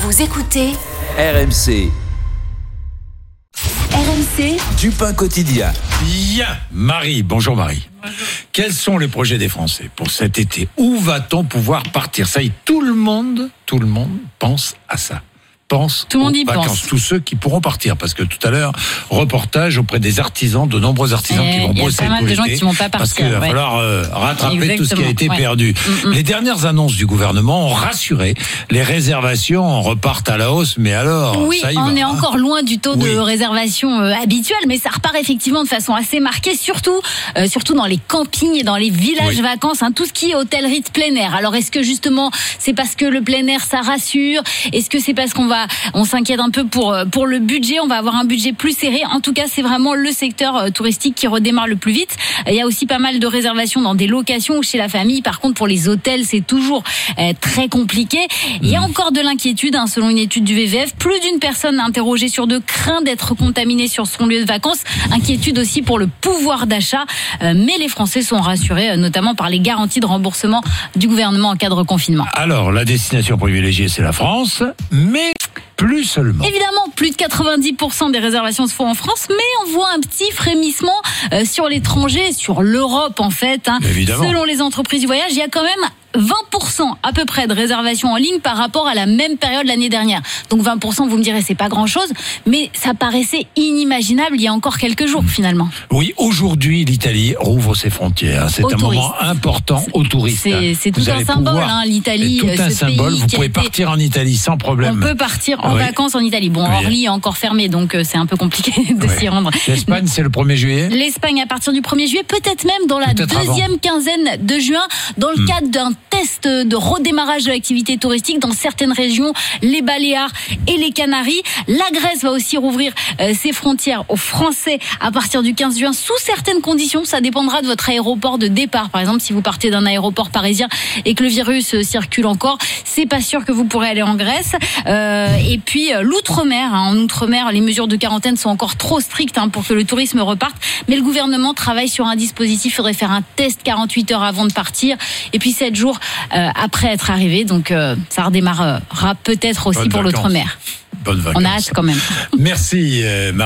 Vous écoutez RMC. RMC Du pain quotidien. Bien, Marie, bonjour Marie. Bonjour. Quels sont les projets des Français pour cet été? Où va-t-on pouvoir partir? Ça y est, tout le monde pense à ça. Tout le monde y vacances, pense. Tous ceux qui pourront partir, parce que tout à l'heure, reportage auprès des artisans, de nombreux artisans qui vont bosser. Il y a pas mal de gens qui vont pas partir. Parce qu'il va falloir rattraper tout ce qui a été perdu. Les dernières annonces du gouvernement ont rassuré. Les réservations repartent à la hausse, mais alors, oui, ça y on va, est encore loin du taux de réservation habituel, mais ça repart effectivement de façon assez marquée, surtout dans les campings et dans les villages vacances, tout ce qui est hôtellerie de plein air. Alors est-ce que justement c'est parce que le plein air ça rassure? Est-ce que c'est parce on s'inquiète un peu pour le budget? On va avoir un budget plus serré. En tout cas, c'est vraiment le secteur touristique qui redémarre le plus vite. Il y a aussi pas mal de réservations dans des locations ou chez la famille. Par contre, pour les hôtels, c'est toujours très compliqué. Il y a encore de l'inquiétude, selon une étude du VVF. Plus d'une personne interrogée sur deux craint d'être contaminée sur son lieu de vacances. Inquiétude aussi pour le pouvoir d'achat. Mais les Français sont rassurés, notamment par les garanties de remboursement du gouvernement en cas de reconfinement. Alors, la destination privilégiée, c'est la France, mais plus seulement. Évidemment, plus de 90% des réservations se font en France, mais on voit un petit frémissement sur l'étranger, sur l'Europe en fait. Évidemment. Selon les entreprises du voyage, il y a quand même 20% à peu près de réservations en ligne par rapport à la même période l'année dernière. Donc 20%, vous me direz, c'est pas grand-chose, mais ça paraissait inimaginable il y a encore quelques jours finalement. Oui, aujourd'hui, l'Italie rouvre ses frontières. C'est un moment important aux touristes. C'est tout un symbole, l'Italie. C'est tout un symbole. Vous pouvez partir en Italie sans problème. On peut partir en vacances en Italie. Bon, Orly est encore fermé, donc c'est un peu compliqué de s'y rendre. L'Espagne, c'est le 1er juillet. L'Espagne à partir du 1er juillet, peut-être même dans la deuxième quinzaine de juin, dans le cadre d'un test de redémarrage de l'activité touristique dans certaines régions, les Baléares et les Canaries. La Grèce va aussi rouvrir ses frontières aux Français à partir du 15 juin sous certaines conditions. Ça dépendra de votre aéroport de départ. Par exemple, si vous partez d'un aéroport parisien et que le virus circule encore, c'est pas sûr que vous pourrez aller en Grèce. Et puis l'outre-mer, en outre-mer, les mesures de quarantaine sont encore trop strictes pour que le tourisme reparte. Mais le gouvernement travaille sur un dispositif. Il faudrait faire un test 48 heures avant de partir et puis 7 jours après être arrivé. Donc ça redémarrera peut-être aussi pour l'outre-mer. Bonnes vacances. On a hâte quand même. Merci.